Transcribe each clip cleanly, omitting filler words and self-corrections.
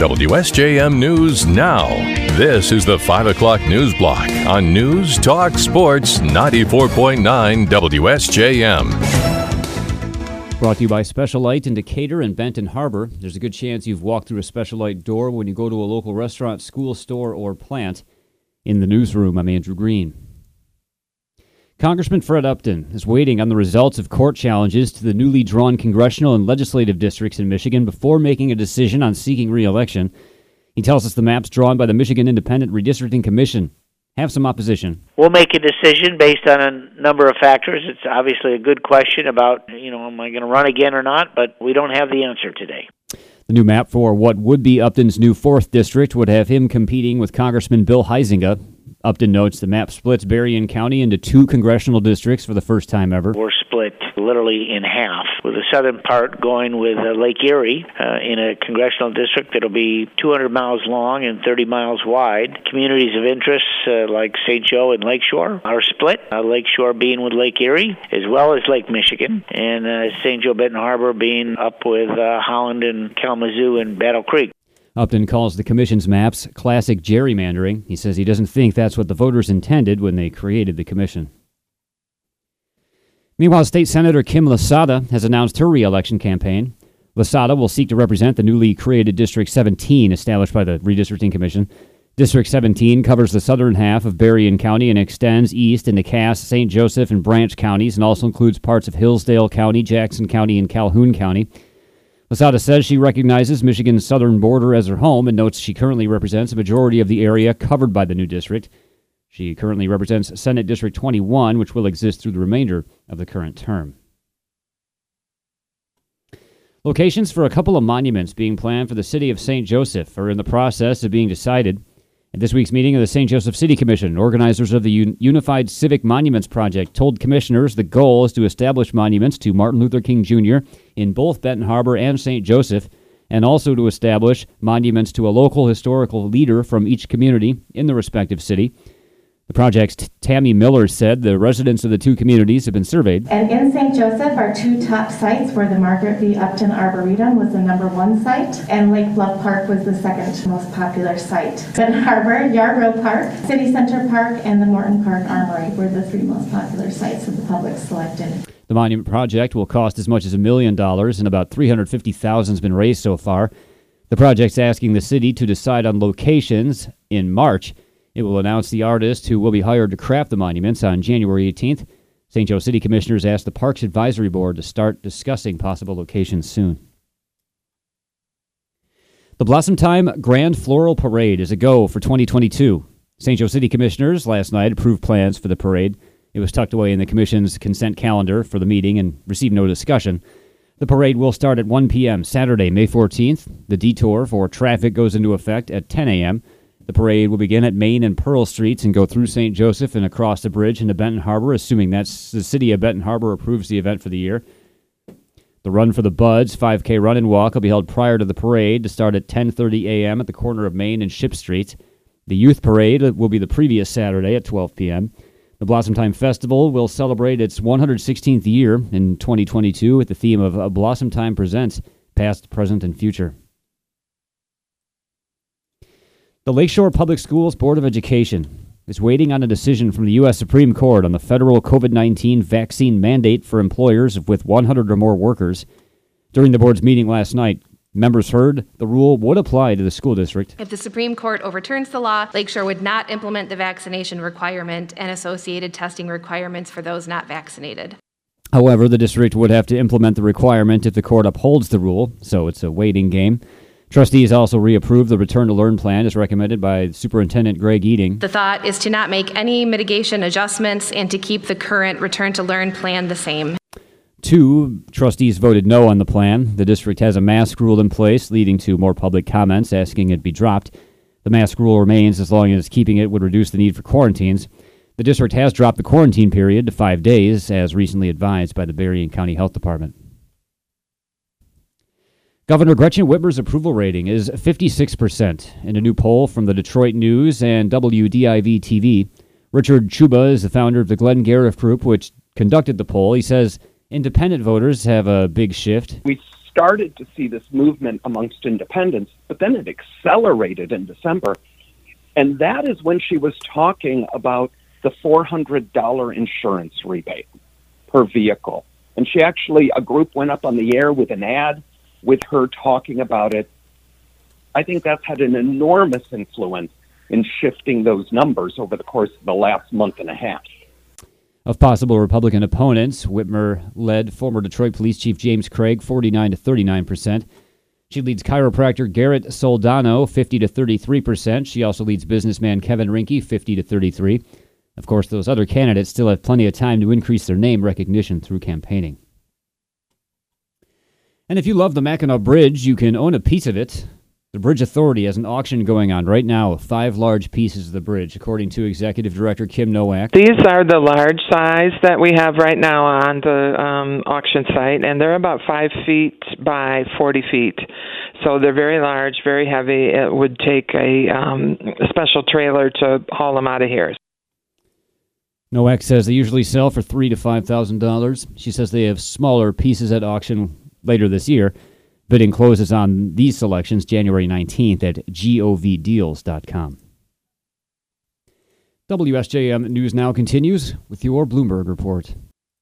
WSJM News Now. This is the 5 o'clock news block on News Talk Sports 94.9 WSJM. Brought to you by Special Light in Decatur and Benton Harbor. There's a good chance you've walked through a Special Light door when you go to a local restaurant, school, store, or plant. In the newsroom, I'm Andrew Green. Congressman Fred Upton is waiting on the results of court challenges to the newly drawn congressional and legislative districts in Michigan before making a decision on seeking re-election. He tells us the maps drawn by the Michigan Independent Redistricting Commission have some opposition. We'll make a decision based on a number of factors. It's obviously a good question about, am I going to run again or not? But we don't have the answer today. The new map for what would be Upton's new 4th district would have him competing with Congressman Bill Huizenga. Upton notes the map splits Berrien County into 2 congressional districts for the first time ever. We're split literally in half, with the southern part going with Lake Erie in a congressional district that'll be 200 miles long and 30 miles wide. Communities of interest like St. Joe and Lakeshore are split, Lakeshore being with Lake Erie as well as Lake Michigan, and St. Joe Benton Harbor being up with Holland and Kalamazoo and Battle Creek. Upton calls the commission's maps classic gerrymandering. He says he doesn't think that's what the voters intended when they created the commission. Meanwhile, State Senator Kim Lasada has announced her re-election campaign. Lasada will seek to represent the newly created District 17 established by the Redistricting Commission. District 17 covers the southern half of Berrien County and extends east into Cass, St. Joseph, and Branch counties, and also includes parts of Hillsdale County, Jackson County, and Calhoun County. Lasada says she recognizes Michigan's southern border as her home and notes she currently represents a majority of the area covered by the new district. She currently represents Senate District 21, which will exist through the remainder of the current term. Locations for a couple of monuments being planned for the city of St. Joseph are in the process of being decided. At this week's meeting of the St. Joseph City Commission, organizers of the Unified Civic Monuments Project told commissioners the goal is to establish monuments to Martin Luther King Jr. in both Benton Harbor and St. Joseph, and also to establish monuments to a local historical leader from each community in the respective city. The project's Tammy Miller said the residents of the 2 communities have been surveyed. And in St. Joseph, our 2 top sites were the Margaret V. Upton Arboretum was the number 1 site, and Lake Bluff Park was the 2nd most popular site. Benton Harbor, Yard Road Park, City Center Park, and the Morton Park Armory were the 3 most popular sites that the public selected. The monument project will cost as much as $1 million, and about $350,000 has been raised so far. The project's asking the city to decide on locations in March. It will announce the artist who will be hired to craft the monuments on January 18th. St. Joe City Commissioners asked the Parks Advisory Board to start discussing possible locations soon. The Blossom Time Grand Floral Parade is a go for 2022. St. Joe City Commissioners last night approved plans for the parade. It was tucked away in the Commission's consent calendar for the meeting and received no discussion. The parade will start at 1 p.m. Saturday, May 14th. The detour for traffic goes into effect at 10 a.m. The parade will begin at Main and Pearl Streets and go through St. Joseph and across the bridge into Benton Harbor, assuming that's the city of Benton Harbor approves the event for the year. The Run for the Buds 5K run and walk will be held prior to the parade to start at 10:30 a.m. at the corner of Main and Ship Streets. The Youth Parade will be the previous Saturday at 12 p.m. The Blossom Time Festival will celebrate its 116th year in 2022 with the theme of Blossom Time Presents Past, Present, and Future. The Lakeshore Public Schools Board of Education is waiting on a decision from the U.S. Supreme Court on the federal COVID-19 vaccine mandate for employers with 100 or more workers. During the board's meeting last night, members heard the rule would apply to the school district. If the Supreme Court overturns the law, Lakeshore would not implement the vaccination requirement and associated testing requirements for those not vaccinated. However, the district would have to implement the requirement if the court upholds the rule, so it's a waiting game. Trustees also reapproved the Return to Learn plan as recommended by Superintendent Greg Eating. The thought is to not make any mitigation adjustments and to keep the current Return to Learn plan the same. 2 trustees voted no on the plan. The district has a mask rule in place, leading to more public comments asking it be dropped. The mask rule remains as long as keeping it would reduce the need for quarantines. The district has dropped the quarantine period to 5 days, as recently advised by the Berrien County Health Department. Governor Gretchen Whitmer's approval rating is 56% in a new poll from the Detroit News and WDIV-TV. Richard Chuba is the founder of the Glenn Gariff Group, which conducted the poll. He says independent voters have a big shift. We started to see this movement amongst independents, but then it accelerated in December. And that is when she was talking about the $400 insurance rebate per vehicle. And she actually, a group went up on the air with an ad with her talking about it. I think that's had an enormous influence in shifting those numbers over the course of the last month and a half. Of possible Republican opponents, Whitmer led former Detroit Police Chief James Craig 49 to 39%. She leads chiropractor Garrett Soldano 50 to 33%. She also leads businessman Kevin Rinke 50 to 33%. Of course, those other candidates still have plenty of time to increase their name recognition through campaigning. And if you love the Mackinac Bridge, you can own a piece of it. The Bridge Authority has an auction going on right now of 5 large pieces of the bridge, according to Executive Director Kim Nowak. These are the large size that we have right now on the auction site, and they're about 5 feet by 40 feet. So they're very large, very heavy. It would take a special trailer to haul them out of here. Nowak says they usually sell for $3,000 to $5,000. She says they have smaller pieces at auction later this year. Bidding closes on these selections January 19th at govdeals.com. WSJM News Now continues with your Bloomberg Report.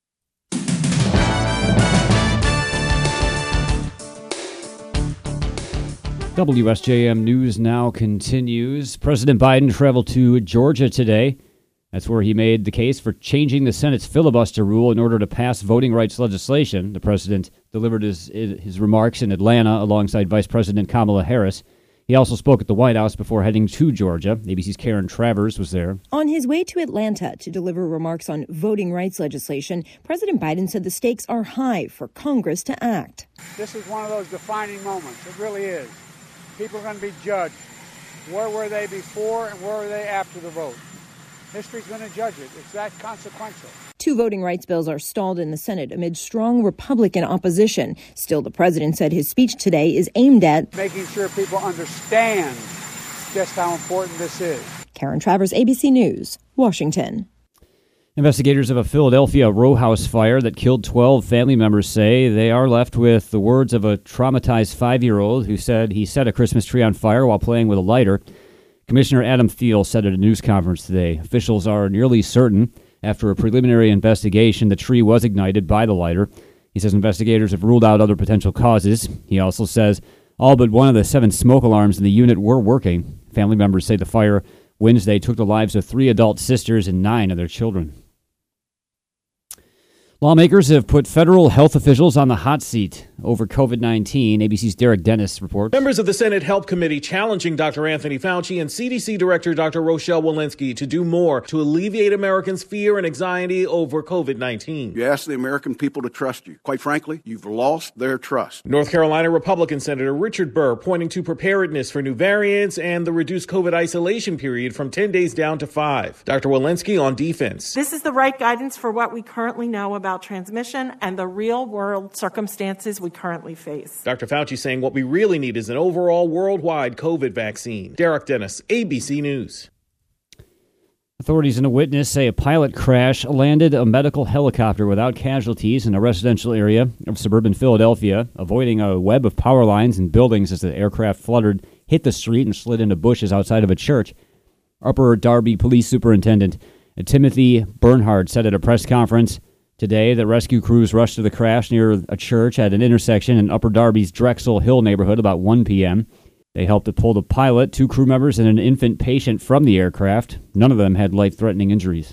WSJM News Now continues. President Biden traveled to Georgia today. That's where he made the case for changing the Senate's filibuster rule in order to pass voting rights legislation. The president delivered his remarks in Atlanta alongside Vice President Kamala Harris. He also spoke at the White House before heading to Georgia. ABC's Karen Travers was there. On his way to Atlanta to deliver remarks on voting rights legislation, President Biden said the stakes are high for Congress to act. This is one of those defining moments. It really is. People are going to be judged. Where were they before and where were they after the vote? History's going to judge it. It's that consequential. 2 voting rights bills are stalled in the Senate amid strong Republican opposition. Still, the president said his speech today is aimed at making sure people understand just how important this is. Karen Travers, ABC News, Washington. Investigators of a Philadelphia row house fire that killed 12 family members say they are left with the words of a traumatized 5-year-old who said he set a Christmas tree on fire while playing with a lighter. Commissioner Adam Thiel said at a news conference today, officials are nearly certain, after a preliminary investigation, the tree was ignited by the lighter. He says investigators have ruled out other potential causes. He also says all but one of the 7 smoke alarms in the unit were working. Family members say the fire Wednesday took the lives of 3 adult sisters and 9 of their children. Lawmakers have put federal health officials on the hot seat over COVID-19. ABC's Derek Dennis reports. Members of the Senate Health Committee challenging Dr. Anthony Fauci and CDC Director Dr. Rochelle Walensky to do more to alleviate Americans' fear and anxiety over COVID-19. You ask the American people to trust you. Quite frankly, you've lost their trust. North Carolina Republican Senator Richard Burr pointing to preparedness for new variants and the reduced COVID isolation period from 10 days down to 5. Dr. Walensky on defense. This is the right guidance for what we currently know about transmission and the real-world circumstances we currently face. Dr. Fauci saying what we really need is an overall worldwide COVID vaccine. Derek Dennis, ABC News. Authorities and a witness say a pilot crash landed a medical helicopter without casualties in a residential area of suburban Philadelphia, avoiding a web of power lines and buildings as the aircraft fluttered, hit the street, and slid into bushes outside of a church. Upper Darby Police Superintendent Timothy Bernhard said at a press conference today that rescue crews rushed to the crash near a church at an intersection in Upper Darby's Drexel Hill neighborhood about 1 p.m. They helped to pull the pilot, 2 crew members, and an infant patient from the aircraft. None of them had life-threatening injuries.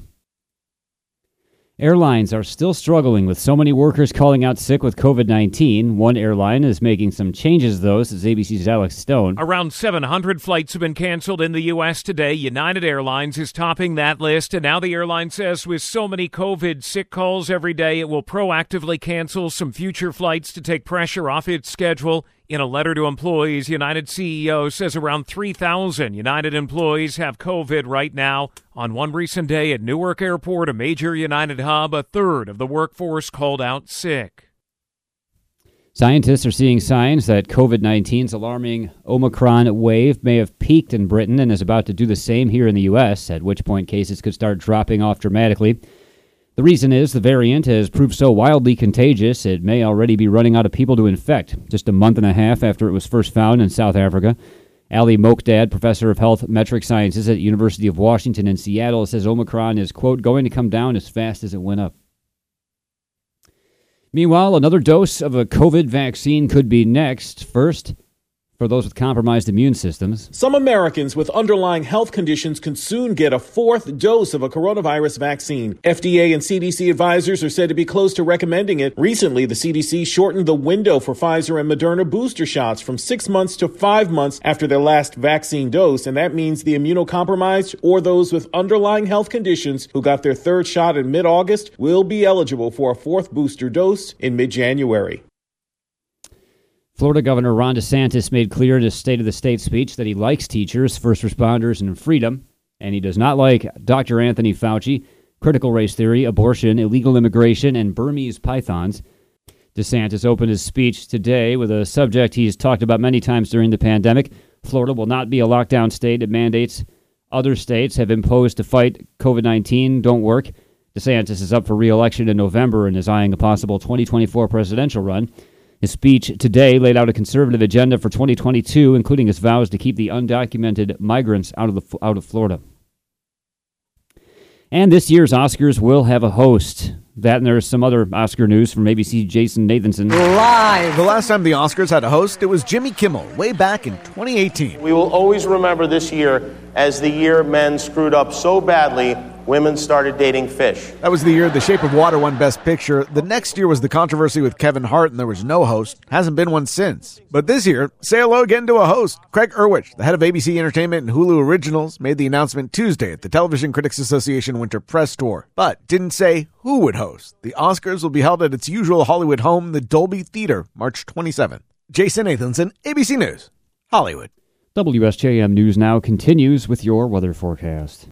Airlines are still struggling with so many workers calling out sick with COVID-19. One airline is making some changes, though, says ABC's Alex Stone. Around 700 flights have been canceled in the U.S. today. United Airlines is topping that list, and now the airline says with so many COVID sick calls every day, it will proactively cancel some future flights to take pressure off its schedule. In a letter to employees, United CEO says around 3,000 United employees have COVID right now. On one recent day at Newark Airport, a major United hub, a third of the workforce called out sick. Scientists are seeing signs that COVID-19's alarming Omicron wave may have peaked in Britain and is about to do the same here in the U.S., at which point cases could start dropping off dramatically. The reason is the variant has proved so wildly contagious it may already be running out of people to infect, just a month and a half after it was first found in South Africa. Ali Mokdad, professor of health metric sciences at University of Washington in Seattle, says Omicron is, quote, going to come down as fast as it went up. Meanwhile, another dose of a COVID vaccine could be next. First, for those with compromised immune systems. Some Americans with underlying health conditions can soon get a fourth dose of a coronavirus vaccine. FDA and CDC advisors are said to be close to recommending it. Recently, the CDC shortened the window for Pfizer and Moderna booster shots from 6 months to 5 months after their last vaccine dose, and that means the immunocompromised or those with underlying health conditions who got their third shot in mid-August will be eligible for a fourth booster dose in mid-January. Florida Governor Ron DeSantis made clear in his State of the State speech that he likes teachers, first responders, and freedom, and he does not like Dr. Anthony Fauci, critical race theory, abortion, illegal immigration, and Burmese pythons. DeSantis opened his speech today with a subject he's talked about many times during the pandemic. Florida will not be a lockdown state. It mandates other states have imposed to fight COVID-19 don't work. DeSantis is up for re-election in November and is eyeing a possible 2024 presidential run. His speech today laid out a conservative agenda for 2022, including his vows to keep the undocumented migrants out of Florida. And this year's Oscars will have a host. That and there's some other Oscar news from ABC Jason Nathanson. Live! The last time the Oscars had a host, it was Jimmy Kimmel, way back in 2018. We will always remember this year as the year men screwed up so badly, women started dating fish. That was the year The Shape of Water won Best Picture. The next year was the controversy with Kevin Hart, and there was no host. Hasn't been one since. But this year, say hello again to a host. Craig Erwich, the head of ABC Entertainment and Hulu Originals, made the announcement Tuesday at the Television Critics Association Winter Press Tour, but didn't say who would host. The Oscars will be held at its usual Hollywood home, the Dolby Theater, March 27th. Jason Nathanson, ABC News, Hollywood. WSJM News Now continues with your weather forecast.